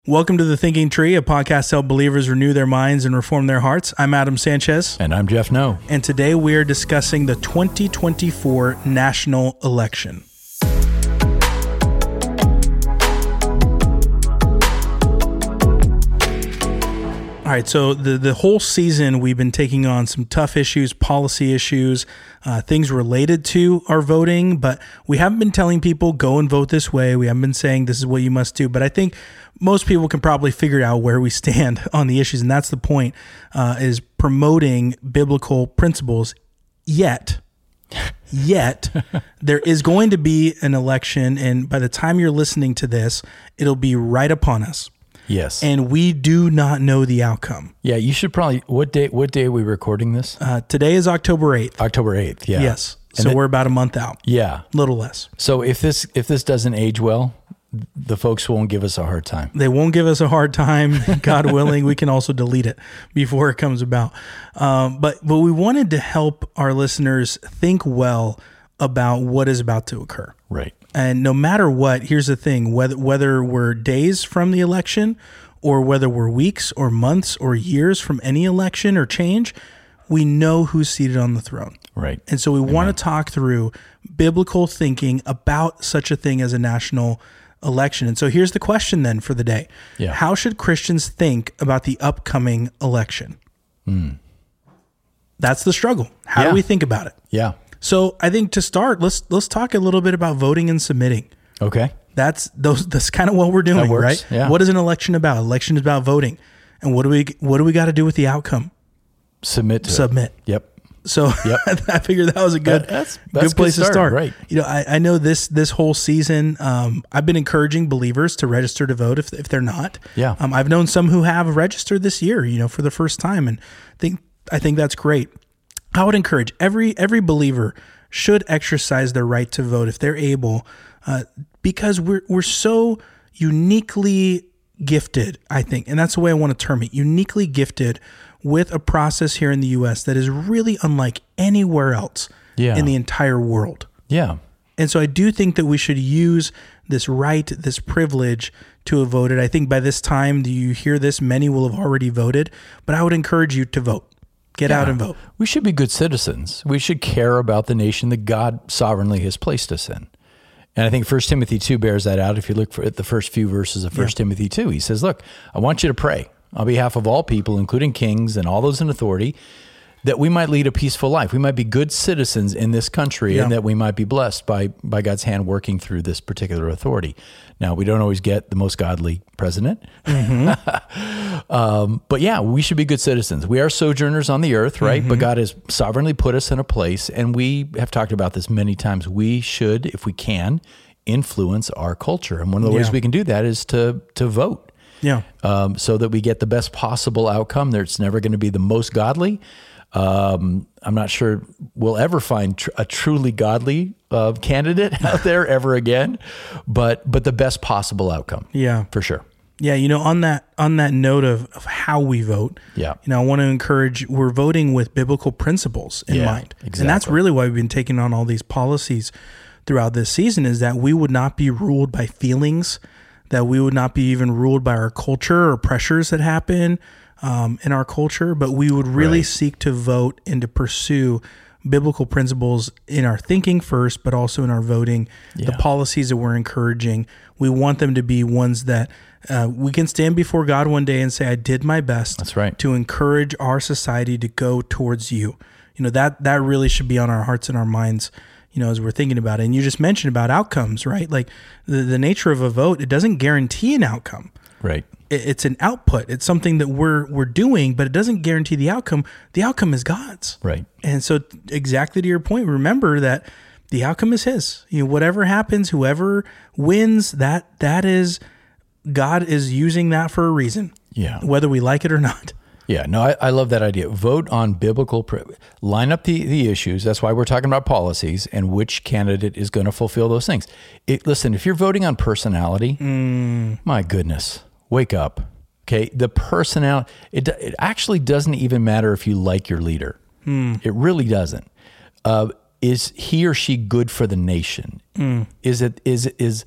Welcome to The Thinking Tree, a podcast to help believers renew their minds and reform their hearts. I'm Adam Sanchez. And I'm Jeff No. And today we are discussing the 2024 national election. All right, so the whole season we've been taking on some tough issues, policy issues, things related to our voting, but we haven't been telling people go and vote this way. We haven't been saying this is what you must do, but I think most people can probably figure out where we stand on the issues, and that's the point, is promoting biblical principles. Yet, there is going to be an election, and by the time you're listening to this, it'll be right upon us. Yes. And we do not know the outcome. Yeah, you should probably, what day are we recording this? Today is October 8th. October 8th, yeah. Yes. So we're about a month out. Yeah. A little less. So if this doesn't age well, the folks won't give us a hard time. They won't give us a hard time. God willing, we can also delete it before it comes about. But we wanted to help our listeners think well about what is about to occur. Right. And no matter what, here's the thing, whether we're days from the election or whether we're weeks or months or years from any election or change, we know who's seated on the throne. Right. And so we want to talk through biblical thinking about such a thing as a national election. And so here's the question then for the day. Yeah. How should Christians think about the upcoming election? That's the struggle. How do we think about it? Yeah. So I think to start, let's talk a little bit about voting and submitting. Okay. That's kind of what we're doing, right? Yeah. What is an election about? Election is about voting. And what do we got to do with the outcome? Submit. Yep. So I figured that was a good place to start. Right. You know, I know this whole season, I've been encouraging believers to register to vote if they're not. Yeah. I've known some who have registered this year, for the first time, and I think that's great. I would encourage every believer should exercise their right to vote if they're able, because we're so uniquely gifted, I think, and that's the way I want to term it, uniquely gifted with a process here in the U.S. that is really unlike anywhere else in the entire world. Yeah. And so I do think that we should use this right, this privilege to have voted. I think by this time, you hear this, many will have already voted, but I would encourage you to vote. Get out and vote. We should be good citizens. We should care about the nation that God sovereignly has placed us in. And I think 1 Timothy 2 bears that out. If you look at the first few verses of 1 Timothy 2, he says, look, I want you to pray on behalf of all people, including kings and all those in authority, that we might lead a peaceful life. We might be good citizens in this country and that we might be blessed by God's hand working through this particular authority. Now, we don't always get the most godly president, but yeah, we should be good citizens. We are sojourners on the earth, right? But God has sovereignly put us in a place, and we have talked about this many times. We should, if we can, influence our culture. And one of the ways we can do that is to vote. Yeah. So that we get the best possible outcome. It's never going to be the most godly. I'm not sure we'll ever find a truly godly candidate out there ever again, but the best possible outcome. Yeah, for sure. Yeah, on that note of how we vote. Yeah, I want to encourage. We're voting with biblical principles in mind, exactly. And that's really why we've been taking on all these policies throughout this season. Is that we would not be ruled by feelings, that we would not be even ruled by our culture or pressures that happen in our culture, but we would really seek to vote and to pursue biblical principles in our thinking first, but also in our voting. The policies that we're encouraging, we want them to be ones that we can stand before God one day and say, I did my best. That's right. To encourage our society to go towards you. That really should be on our hearts and our minds, as we're thinking about it. And you just mentioned about outcomes, right? Like the nature of a vote, it doesn't guarantee an outcome. Right. It's an output. It's something that we're doing, but it doesn't guarantee the outcome. The outcome is God's. Right. And so exactly to your point, remember that the outcome is His. Whatever happens, whoever wins, that is, God is using that for a reason. Yeah. Whether we like it or not. Yeah, no, I love that idea. Vote on biblical, line up the issues. That's why we're talking about policies and which candidate is going to fulfill those things. Listen, if you're voting on personality, my goodness, wake up. Okay, the personality, it actually doesn't even matter if you like your leader. It really doesn't. Is he or she good for the nation? Is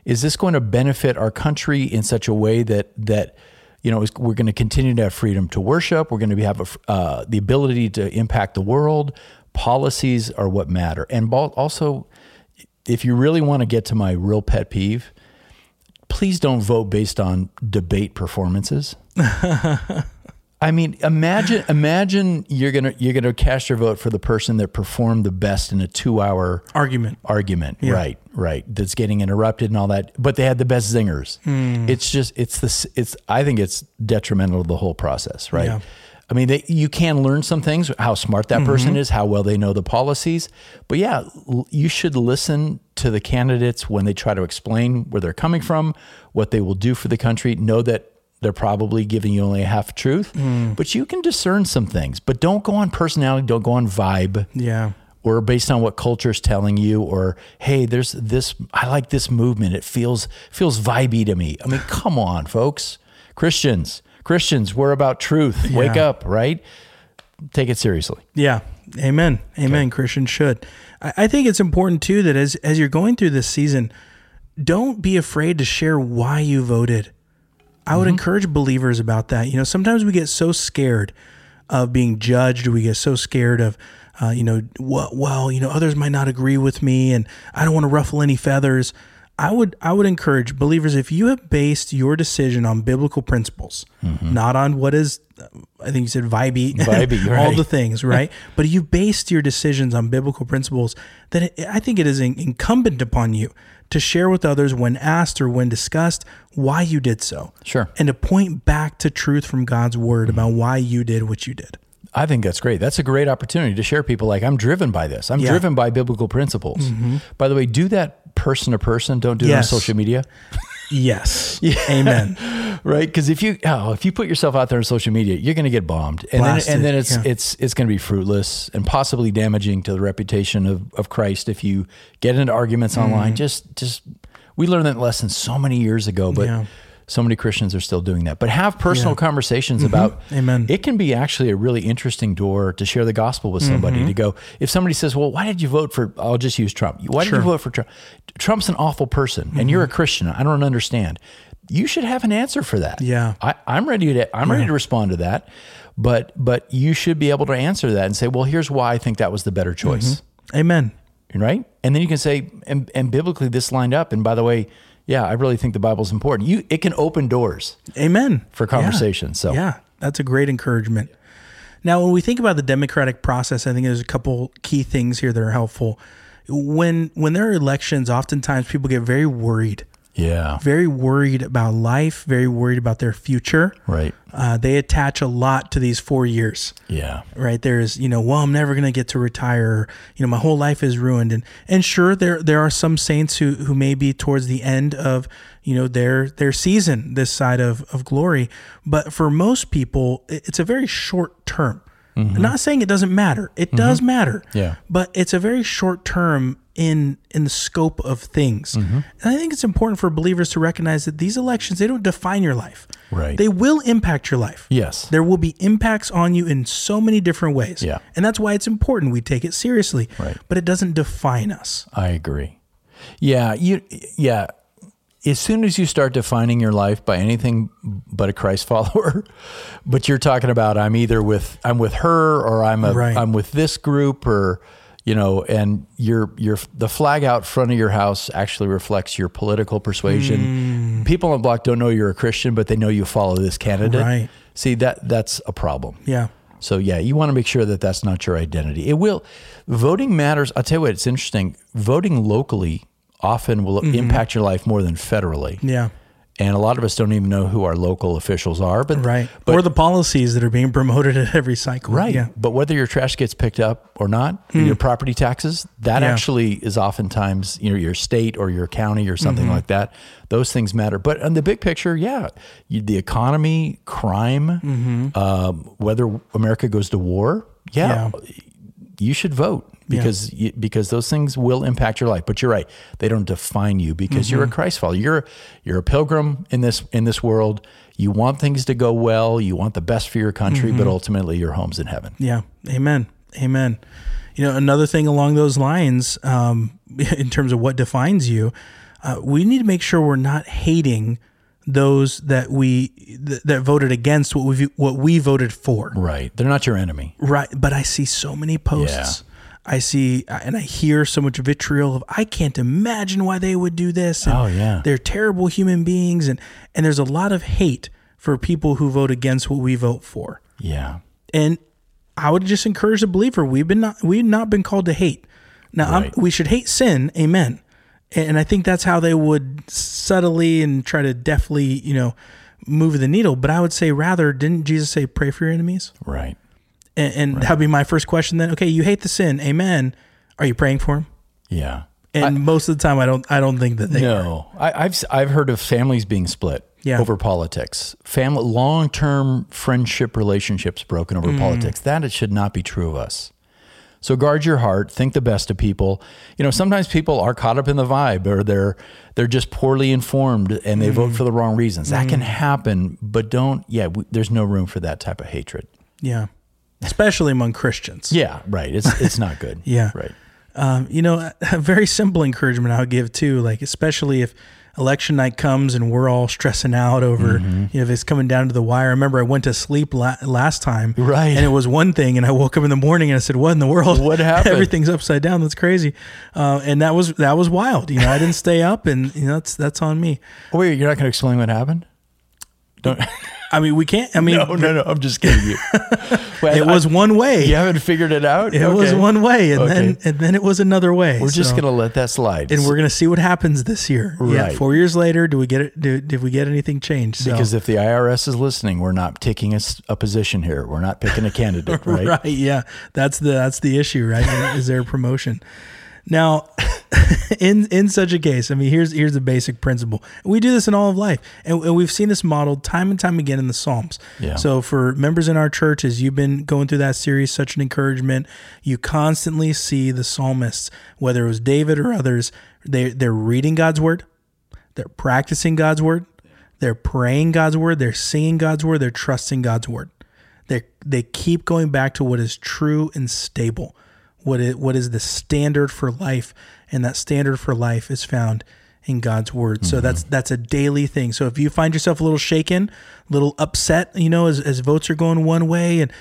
Is this going to benefit our country in such a way that we're going to continue to have freedom to worship? We're going to have the ability to impact the world. Policies are what matter. And also, if you really want to get to my real pet peeve, please don't vote based on debate performances. I mean, imagine you're gonna cast your vote for the person that performed the best in a 2-hour argument. Yeah. Right. That's getting interrupted and all that, but they had the best zingers. I think it's detrimental to the whole process, right? Yeah. I mean, you can learn some things, how smart that person is, how well they know the policies. But yeah, you should listen to the candidates when they try to explain where they're coming from, what they will do for the country. Know that they're probably giving you only a half truth, but you can discern some things. But don't go on personality, don't go on vibe. Yeah. Or based on what culture's telling you, or, hey, there's this, I like this movement. It feels vibey to me. I mean, come on, folks. Christians, we're about truth. Yeah. Wake up, right? Take it seriously. Yeah. Amen. Okay. Christians should. I think it's important too that as you're going through this season, don't be afraid to share why you voted. I would encourage believers about that. Sometimes we get so scared of being judged. We get so scared of, others might not agree with me and I don't want to ruffle any feathers. I would encourage believers, if you have based your decision on biblical principles, not on what is, I think you said vibey, all the things, right? But you based your decisions on biblical principles, then I think it is incumbent upon you to share with others when asked or when discussed why you did so. Sure. And to point back to truth from God's word about why you did what you did. I think that's great. That's a great opportunity to share people like, I'm driven by this. I'm driven by biblical principles. By the way, do that person to person. Don't do it on social media. Yes. Amen. Right? Because if you put yourself out there on social media, you're going to get bombed, and then it's going to be fruitless and possibly damaging to the reputation of Christ if you get into arguments online. Just we learned that lesson so many years ago, but so many Christians are still doing that. But have personal conversations about. Amen. It can be actually a really interesting door to share the gospel with somebody. To go, if somebody says, "Well, why did you vote for?" I'll just use Trump. Why did you vote for Trump? Trump's an awful person, and you're a Christian. I don't understand. You should have an answer for that. Yeah, I'm ready to respond to that, but you should be able to answer that and say, well, here's why I think that was the better choice. Amen. Right, and then you can say, and biblically this lined up, and by the way, I really think the Bible's important. It can open doors. Amen. For conversation. So that's a great encouragement. Now, when we think about the democratic process, I think there's a couple key things here that are helpful. When there are elections, oftentimes people get very worried. Yeah. Very worried about life, very worried about their future. Right. They attach a lot to these 4 years. Yeah. Right. There's, I'm never going to get to retire. My whole life is ruined. And sure, there are some saints who may be towards the end of, their season, this side of glory. But for most people, it's a very short term. I'm not saying it doesn't matter. It does matter. Yeah. But it's a very short term in the scope of things. And I think it's important for believers to recognize that these elections, they don't define your life. Right. They will impact your life. Yes. There will be impacts on you in so many different ways. Yeah. And that's why it's important we take it seriously. Right. But it doesn't define us. I agree. Yeah. As soon as you start defining your life by anything but a Christ follower, but you're talking about I'm with her, or I'm with this group, or and the flag out front of your house actually reflects your political persuasion. People on the block don't know you're a Christian, but they know you follow this candidate. Right. See, that's a problem. Yeah. So you want to make sure that that's not your identity. Voting matters. I'll tell you what, it's interesting. Voting locally often will impact your life more than federally. Yeah. And a lot of us don't even know who our local officials are, but or the policies that are being promoted at every cycle. Right. Yeah. But whether your trash gets picked up or not, your property taxes, that actually is oftentimes, your state or your county or something like that. Those things matter. But in the big picture, the economy, crime, whether America goes to war, you should vote. Because those things will impact your life. But you're right; they don't define you because you're a Christ follower. You're a pilgrim in this world. You want things to go well. You want the best for your country, but ultimately your home's in heaven. Yeah, amen. Another thing along those lines, in terms of what defines you, we need to make sure we're not hating those that that voted against what we voted for. Right. They're not your enemy. Right. But I see so many posts. I see and I hear so much vitriol of, I can't imagine why they would do this. And they're terrible human beings. And there's a lot of hate for people who vote against what we vote for. Yeah. And I would just encourage the believer, we've not been called to hate. Now, we should hate sin. Amen. And I think that's how they would subtly and try to deftly, move the needle. But I would say rather, didn't Jesus say, pray for your enemies? Right. And that'd be my first question then. Okay, you hate the sin. Amen. Are you praying for him? Yeah. And most of the time, I don't think that they are. I've heard of families being split over politics. Long-term friendship relationships broken over politics. That should not be true of us. So guard your heart, think the best of people. Sometimes people are caught up in the vibe, or they're just poorly informed and they vote for the wrong reasons. That can happen, but there's no room for that type of hatred. Yeah. Especially among Christians. Yeah, right. It's not good. Yeah. Right. A very simple encouragement I would give too, like especially if election night comes and we're all stressing out over, if it's coming down to the wire. I remember I went to sleep last time, right? And it was one thing, and I woke up in the morning and I said, "What in the world? What happened? Everything's upside down. That's crazy." And that was wild. I didn't stay up, and that's on me. Wait, you're not going to explain what happened? Don't. I mean, we can't. I mean, no. I'm just kidding you. It was one way. You haven't figured it out? It was one way, and then it was another way. We're just going to let that slide. And we're going to see what happens this year. Right. Yeah, 4 years later, do we get it? Did we get anything changed? Because if the IRS is listening, we're not taking a position here. We're not picking a candidate, right? Right, yeah. That's the issue, right? Is there a promotion? Now, in such a case, I mean, here's the basic principle. We do this in all of life, and we've seen this modeled time and time again in the Psalms. Yeah. So for members in our church, as you've been going through that series, such an encouragement, you constantly see the psalmists, whether it was David or others, they're reading God's word, they're practicing God's word, they're praying God's word, they're singing God's word, they're trusting God's word. They keep going back to what is true and stable. What is the standard for life, and that standard for life is found in God's word. So that's a daily thing. So if you find yourself a little shaken, a little upset, as votes are going one way, and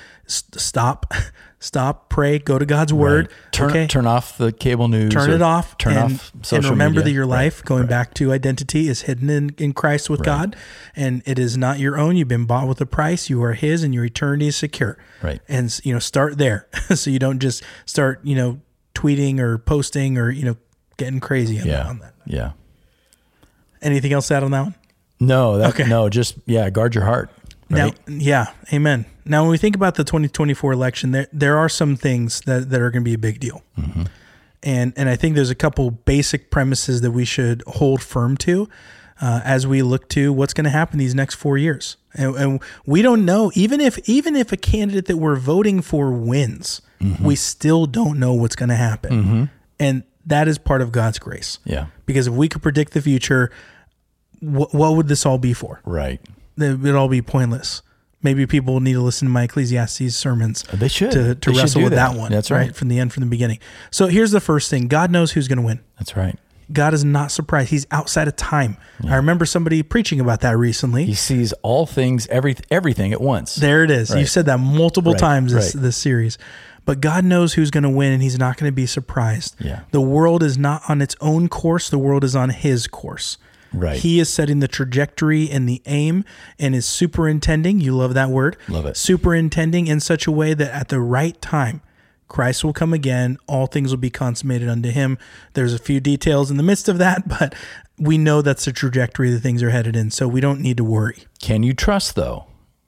stop, pray, go to God's word. Turn off the cable news. Turn it off. Turn off social media. And remember that your life, going back to identity, is hidden in Christ with God, and it is not your own. You've been bought with a price. You are His, and your eternity is secure. Right. And start there, so you don't just start tweeting or posting or getting crazy on that. Yeah. Anything else to add on that one? No. Just guard your heart. Right? Now, amen. Now, when we think about the 2024 election, there are some things that are going to be a big deal. Mm-hmm. And I think there's a couple basic premises that we should hold firm to as we look to what's going to happen these next 4 years. And we don't know, even if a candidate that we're voting for wins, we still don't know what's going to happen. Mm-hmm. And that is part of God's grace. Yeah. Because if we could predict the future, what would this all be for? Right. It would all be pointless. Maybe people need to listen to my Ecclesiastes sermons. They should. To wrestle with that one. That's right. From the beginning. So here's the first thing. God knows who's going to win. That's right. God is not surprised. He's outside of time. Yeah. I remember somebody preaching about that recently. He sees all things, everything at once. There it is. Right. You've said that multiple times this series. But God knows who's going to win, and He's not going to be surprised. Yeah. The world is not on its own course. The world is on His course. Right. He is setting the trajectory and the aim, and is superintending. You love that word. Love it. Superintending in such a way that at the right time, Christ will come again. All things will be consummated unto Him. There's a few details in the midst of that, but we know that's the trajectory that things are headed in, so we don't need to worry. Can you trust, though,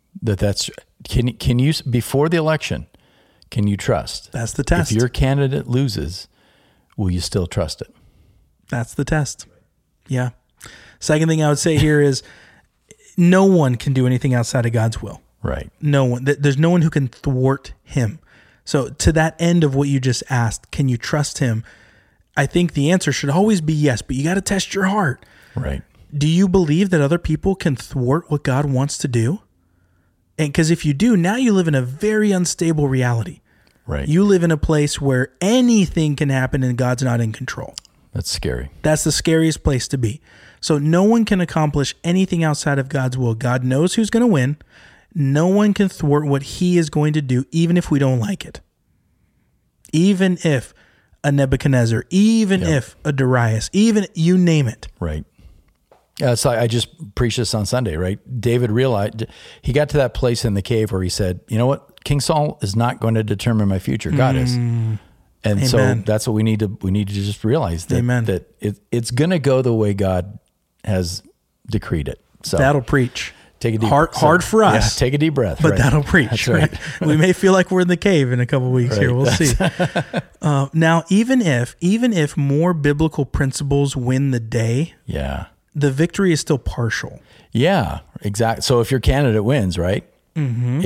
can you, before the election, can you trust? That's the test. If your candidate loses, will you still trust it? That's the test. Yeah. Second thing I would say here is no one can do anything outside of God's will. Right. No one. There's no one who can thwart Him. So to that end of what you just asked, can you trust Him? I think the answer should always be yes, but you got to test your heart. Right. Do you believe that other people can thwart what God wants to do? And because if you do, now you live in a very unstable reality. Right. You live in a place where anything can happen and God's not in control. That's scary. That's the scariest place to be. So no one can accomplish anything outside of God's will. God knows who's going to win. No one can thwart what he is going to do, even if we don't like it. Even if a Nebuchadnezzar, even if a Darius, even you name it. Right. So I just preached this on Sunday, right? David realized, he got to that place in the cave where he said, you know what? King Saul is not going to determine my future. God is. And Amen. So that's what we need to just realize that, Amen. That it's going to go the way God has decreed it. So that'll preach. Take a deep hard for us. Yeah, take a deep breath. But that'll preach. That's right. We may feel like we're in the cave in a couple of weeks here. We'll see. Now, even if more biblical principles win the day, the victory is still partial. Yeah, exactly. So if your candidate wins, right? Mm-hmm.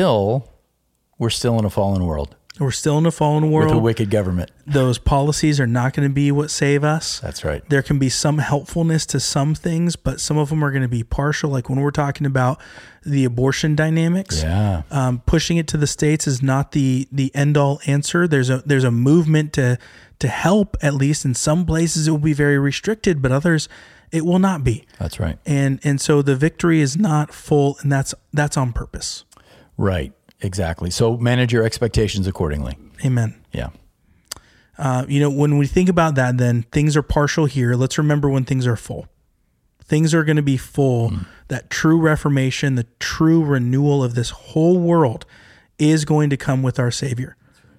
We're still in a fallen world. We're still in a fallen world. With a wicked government. Those policies are not going to be what save us. That's right. There can be some helpfulness to some things, but some of them are going to be partial. Like when we're talking about the abortion dynamics, pushing it to the states is not the end-all answer. There's a movement to help, at least in some places it will be very restricted, but others it will not be. That's right. And so the victory is not full, and that's on purpose. Right. Exactly. So manage your expectations accordingly. Amen. Yeah. When we think about that, then things are partial here. Let's remember when things are full. Things are going to be full. That true reformation, the true renewal of this whole world is going to come with our Savior.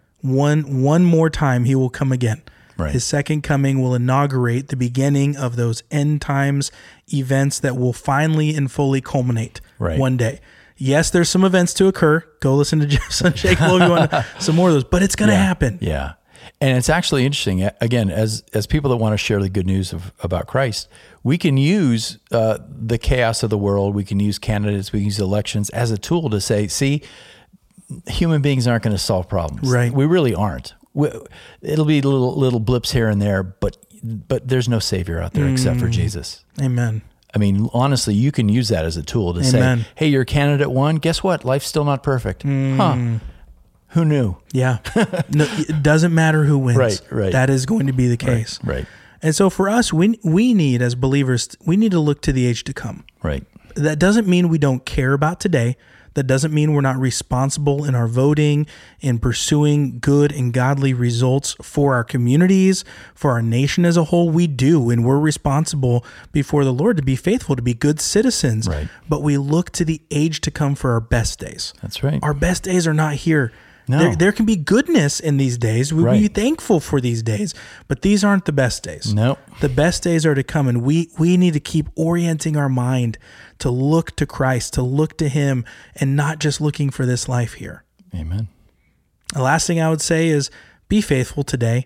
One more time, he will come again. Right. His second coming will inaugurate the beginning of those end times events that will finally and fully culminate one day. Yes, there's some events to occur. Go listen to Jeff Unshakable if you want some more of those, but it's going to happen. Yeah. And it's actually interesting, again, as people that want to share the good news about Christ, we can use the chaos of the world, we can use candidates, we can use elections as a tool to say, see, human beings aren't going to solve problems. Right. We really aren't. It'll be little blips here and there, but there's no Savior out there except for Jesus. Amen. I mean, honestly, you can use that as a tool to say, hey, you're candidate one. Guess what? Life's still not perfect. Huh. Who knew? Yeah. No, it doesn't matter who wins. Right. That is going to be the case. Right. And so for us, we need, as believers, we need to look to the age to come. Right. That doesn't mean we don't care about today. That doesn't mean we're not responsible in our voting, in pursuing good and godly results for our communities, for our nation as a whole. We do, and we're responsible before the Lord to be faithful, to be good citizens. Right. But we look to the age to come for our best days. That's right. Our best days are not here. No. There can be goodness in these days. We be thankful for these days, but these aren't the best days. No. The best days are to come, and we need to keep orienting our mind to look to Christ, to look to him, and not just looking for this life here. Amen. The last thing I would say is be faithful today.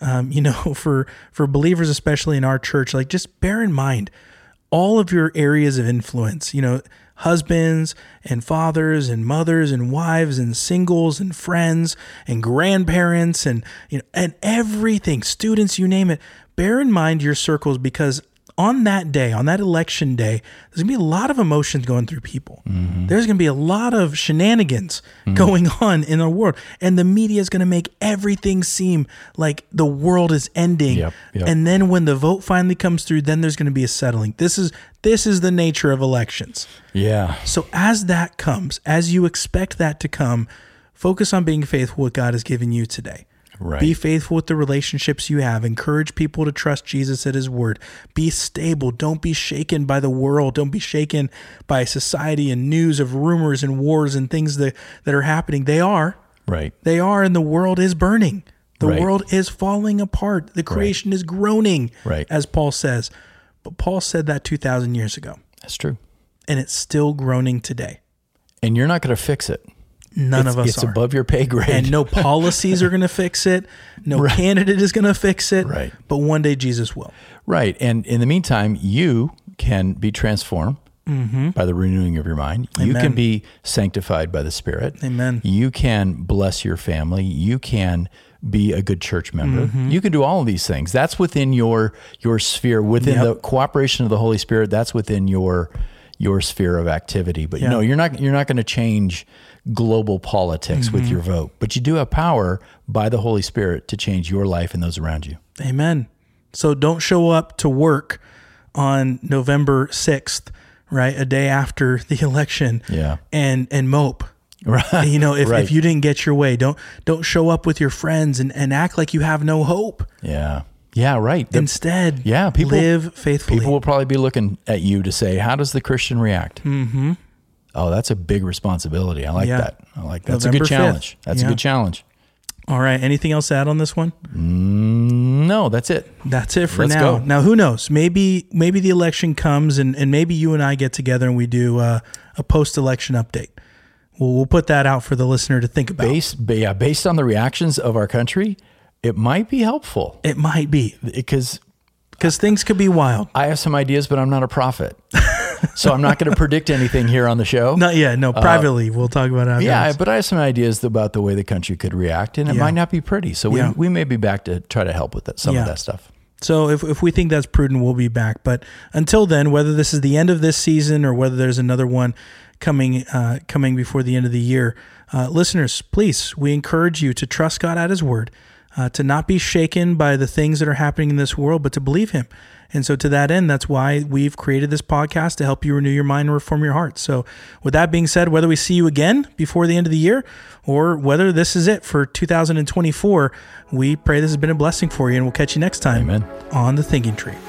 For believers, especially in our church, like just bear in mind all of your areas of influence, husbands and fathers and mothers and wives and singles and friends and grandparents and everything, students, you name it. Bear in mind your circles, because on that day, on that election day, there's going to be a lot of emotions going through people. Mm-hmm. There's going to be a lot of shenanigans going on in the world. And the media is going to make everything seem like the world is ending. Yep. And then when the vote finally comes through, then there's going to be a settling. This is the nature of elections. Yeah. So as that comes, as you expect that to come, focus on being faithful with what God has given you today. Right. Be faithful with the relationships you have. Encourage people to trust Jesus at his word. Be stable. Don't be shaken by the world. Don't be shaken by society and news of rumors and wars and things that are happening. They are. Right. They are, and the world is burning. The world is falling apart. The creation is groaning, as Paul says. But Paul said that 2,000 years ago. That's true. And it's still groaning today. And you're not going to fix it. None of us it's are. Above your pay grade. And no policies are going to fix it. No candidate is going to fix it. Right. But one day Jesus will. Right. And in the meantime, you can be transformed by the renewing of your mind. Amen. You can be sanctified by the Spirit. Amen. You can bless your family. You can be a good church member. You can do all of these things. That's within your sphere, within the cooperation of the Holy Spirit. That's within your sphere of activity. But no, you're not going to change global politics with your vote, but you do have power by the Holy Spirit to change your life and those around you. Amen. So don't show up to work on November 6th, right? A day after the election and mope. Right. You know, if you didn't get your way, don't show up with your friends and act like you have no hope. Yeah. Yeah, right. Instead, live faithfully. People will probably be looking at you to say, how does the Christian react? Mm-hmm. Oh, that's a big responsibility. I like that. That's November a good challenge. 5th. That's a good challenge. All right. Anything else to add on this one? No, that's it. That's it for Let's now. go. Now, who knows? Maybe the election comes and maybe you and I get together and we do a post-election update. We'll put that out for the listener to think about. Based on the reactions of our country, it might be helpful. It might be. Because things could be wild. I have some ideas, but I'm not a prophet. So I'm not going to predict anything here on the show. Not yet. No, privately. We'll talk about it. Yeah, but I have some ideas about the way the country could react, and it might not be pretty. So we may be back to try to help with some of that stuff. So if we think that's prudent, we'll be back. But until then, whether this is the end of this season or whether there's another one coming before the end of the year, listeners, please, we encourage you to trust God at His word, to not be shaken by the things that are happening in this world, but to believe Him. And so to that end, that's why we've created this podcast, to help you renew your mind and reform your heart. So with that being said, whether we see you again before the end of the year or whether this is it for 2024, we pray this has been a blessing for you, and we'll catch you next time on The Thinking Tree.